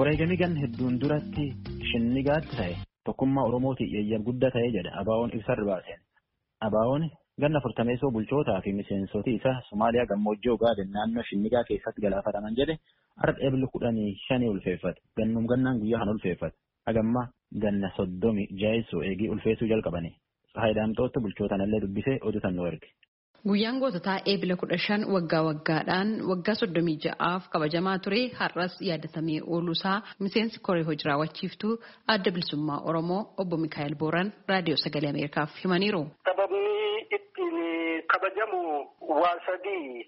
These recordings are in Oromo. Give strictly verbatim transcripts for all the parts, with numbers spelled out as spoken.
Wareegamni gan hedduun duratti shinnigaatti ta'e tokkummaa Oromooti yayyab guddaa ta'ee jedha Abaawoon ibsarra baaseen. Abaawoon ganna furtameessoo bulchootaa fi miseensoti isa Somaaliyaa gammoojjii Ogaaden naannoo shinnigaa keessatti galaafataman jedhe har'a eebla kudhanii shanii ulfeeffate. Gannum gannaan guyyaa kan ulfeeffate. Hagamma ganna soddomi jaayisoo eegii ulfeessuu jalqabani. Faayidaamtoota bulchootanallee dubbisee oduutan nu erge. Guyyaan goototaa eebila kudha shan waggaa waggaadhaan waggaa soddomii ja'aaf kabajamaa ture har'as yaadatamee ooluusaa miseensi koree hojii raawwachiiftuu adda bilisummaa Oromoo obbo Mikaa'el Booran raadiyoo sagalee Ameerikaaf himaniiru. Sababni ittiin kabajamu waa sadii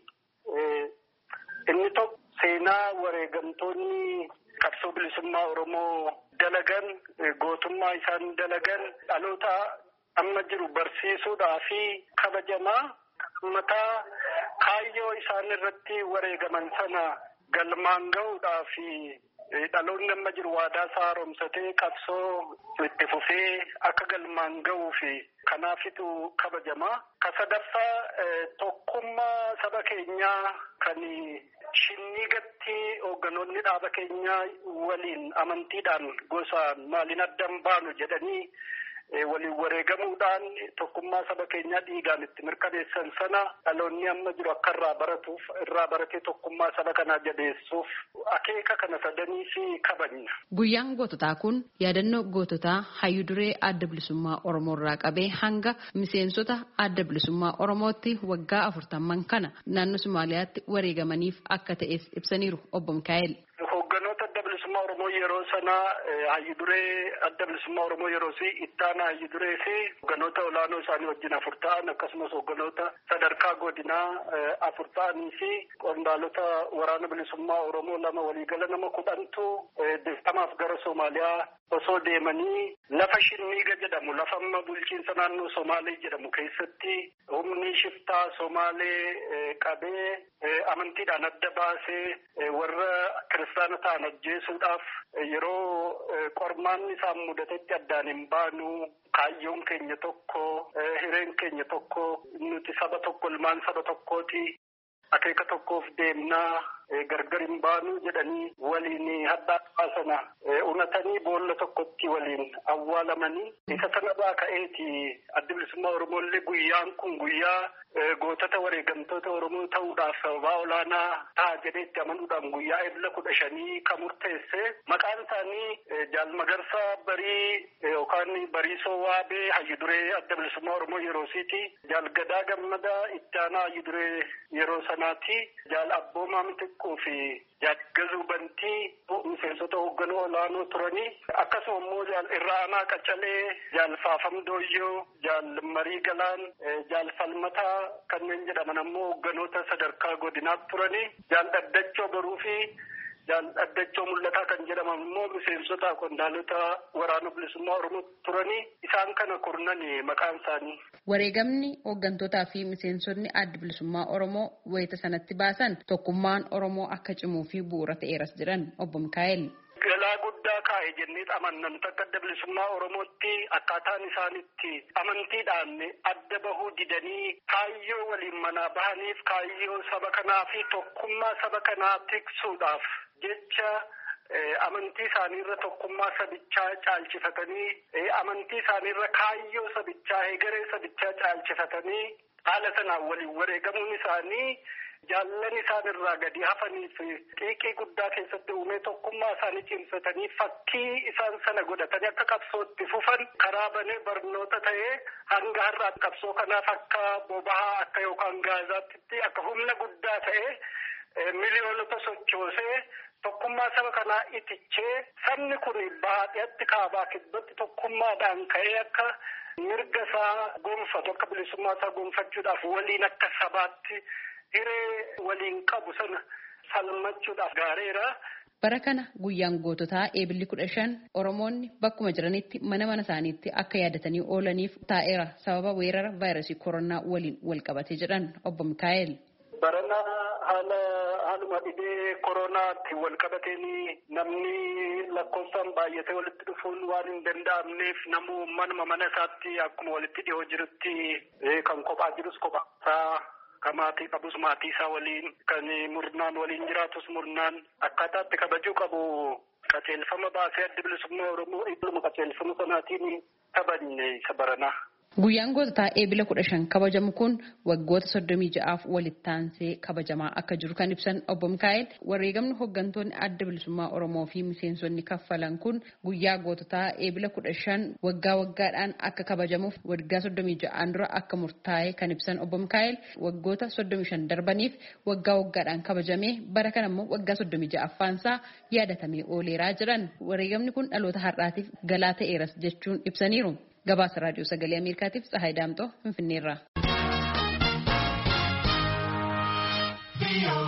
inni tokko seenaa wareegamtoonni qabsoo bilisummaa Oromoo dalagan gootummaa isaan dalagan dhaloota amma jiru barsiisuudhaa fi kabajamaa. Mataa kaayyoo isaan irratti wareegaman sana galmaan ga'uudhaa fi dhaloonni amma jiru waadaa isaa haaromsatee qabsoo itti fufee akka galmaan ga'uu fi kanaafitu kabajamaa. Ka sadaffaa tokkummaa saba keenyaa kan shinnigatti hoogganoonni dhaaba keenyaa waliin amantiidhaan gosaan maaliin addan baanu jedhanii waliin wareegamuudhaan tokkummaa saba keenyaa dhiigaan itti mirkaneessan sana dhaloonni amma jiru akka irraa baratuuf irraa baratee tokkummaa saba kanaa jabeessuuf akeeka kana sadanii fi kabajna. Guyyaan goototaa kun yaadannoo goototaa hayyuu duree adda bilisummaa Oromoo irraa qabee hanga miseensota adda bilisummaa Oromootti waggaa afurtamman kana naannoo Somaaliyaatti wareegamaniif akka ta'es ibsaniiru obbo Mikaa'el. Hoogganoota adda bilisummaa Oromoo yeroo sanaa hayyuu duree adda bilisummaa Oromoo yeroo si ittaana hayyuu duree fi hoogganoota olaanoo isaanii wajjin afur ta'an akkasumas hoogganoota sadarkaa godinaa afur ta'anii fi qondaalota waraana bilisummaa Oromoo lama waliigala nama kudhantu dirqamaaf gara Somaaliyaa osoo deemanii lafa Shinniga jedhamu lafa amma bulchiinsa naannoo Somaalee jedhamu keessatti humni shiftaa Somaalee qabee amantiidhaan adda baasee warra kiristaana ta'an ajjeesuudhaaf yeroo qormaan isaan mudatetti addaan hin baanu kaayyoon keenya tokko hireen keenya tokko nuti saba tokko ilmaan saba tokkooti akeeka tokkoof deemnaa gargar hin baanu jedhanii waliin haddaa baasana unatanii boolla tokkotti waliin awwaalamanii isa sanarraa ka'eeti adda bilisummaa Oromooillee guyyaan kun guyyaa gootota wareegamtoota Oromoo ta'uudhaaf sababaa olaanaa ta'a jedheetti amanuudhaan guyyaa eebla kudha shanii kan murteesse maqaan isaanii Jaal Magarsaa Barii yookaan Bariisoo Waabee hayyuu duree adda bilisummaa Oromoo yeroosiiti. Jaal Gadaa Gammadaa itti aanaa hayyuu duree yeroo sanaati. Jaal Abboomaa Mitiqquu fi Jaal Gazuu Bantii miseensota hoogganoo olaanoo turanii akkasuma immoo Jaal Irraanaa Qacalee, Jaal Faafam Dooyyoo, Jaal Marii Galaan, Jaal Falmataa kanneen jedhaman ammoo hoogganoota sadarkaa godinaatti turanii Jaal Dhaddachoo Baruu fi Jaal Dhaddachoo Mul'ataa kan jedhaman immoo miseensota qondaalota waraana bilisummaa Oromoo turanii isaan kana kurnanii maqaan isaanii. Wareegamni hooggantootaa fi miseensonni adda bilisummaa Oromoo wayita sanatti baasan tokkummaan Oromoo akka cimuu fi bu'uura ta'eeras jedhan obbo Mikaa'el. Galaa guddaa kaa'e jennee amannan takka adda bilisummaa Oromootti akkaataan isaanitti amantiidhaan adda bahuu didanii kaayyoo waliin manaa bahaniif kaayyoo saba kanaa fi tokkummaa saba kanaa tiksuudhaaf jecha amantii isaaniirra tokkummaa sabichaa caalchifatanii amantii isaaniirra kaayyoo sabichaa egeree sabichaa caalchifatanii haala sanaan waliin wareegamuun isaanii jaallan isaan irraa gadi hafaniif xiiqii guddaa keessatti uumee tokkummaa isaanii cimsatanii fakkii isaan sana godhatanii akka qabsootti fufan karaa banee barnoota ta'ee hanga har'aa qabsoo kanaaf akka boba'aa akka yookaan gaazaatti akka humna guddaa ta'ee miliyoonota sochoosee tokkummaa saba kanaa itichee sabni kun baadiyyaatti kaabaa kibbatti tokkummaadhaan ka'ee akka mirga isaa gonfatu akka bilisummaa isaa gonfachuudhaaf waliin akka sabaatti hiree waliin qabu sana falmachuudhaaf gaareera. Bara kana guyyaan goototaa eebilli kudha shan Oromoonni bakkuma jiranitti mana mana isaaniitti akka yaadatanii oolaniif taa'eera sababa weerara vaayirasii koronaa waliin wal qabate jedhan obbo Mikaa'el. Barana haala haaluma dhibee koronaatti wal qabateen namni lakkoofsaan baay'atee walitti dhufuun waan hin danda'amneef namuu manuma mana isaatti akkuma walitti dhiyoo jirutti kan kophaa jirus kophaa kan maatii qabus maatii isaa waliin kan murnaan waliin jiraatus murnaan akkaataatti kabajuu qabu qajeelfama baasee adda bilisummaa Oromoo iddoo qajeelfama sanaatiin taphannee isa baranaa. Guyyaan goototaa eebila kudha shan kabajamu kun waggoota soddomii ja'aaf walitti aansee kabajamaa akka jiru kan ibsan obbo Mikaa'el wareegamni hooggantoonni adda bilisummaa Oromoo fi miseensonni kaffalan kun guyyaa goototaa eebila kudha shan waggaa waggaadhaan akka kabajamuuf waggaa soddomii ja'aan dura akka murtaa'e kan ibsan obbo Mikaa'el waggoota soddomii shan darbaniif waggaa waggaadhaan kabajamee bara kana immoo waggaa soddomii ja'affaansaa yaadatamee ooleeraa jiran wareegamni kun dhaloota har'aatiif galaa ta'eeras jechuun ibsaniiru. Gabaasa raadiyoo sagalee Ameerikaatiif Tsahaay Daamxoo Finfinneerraa.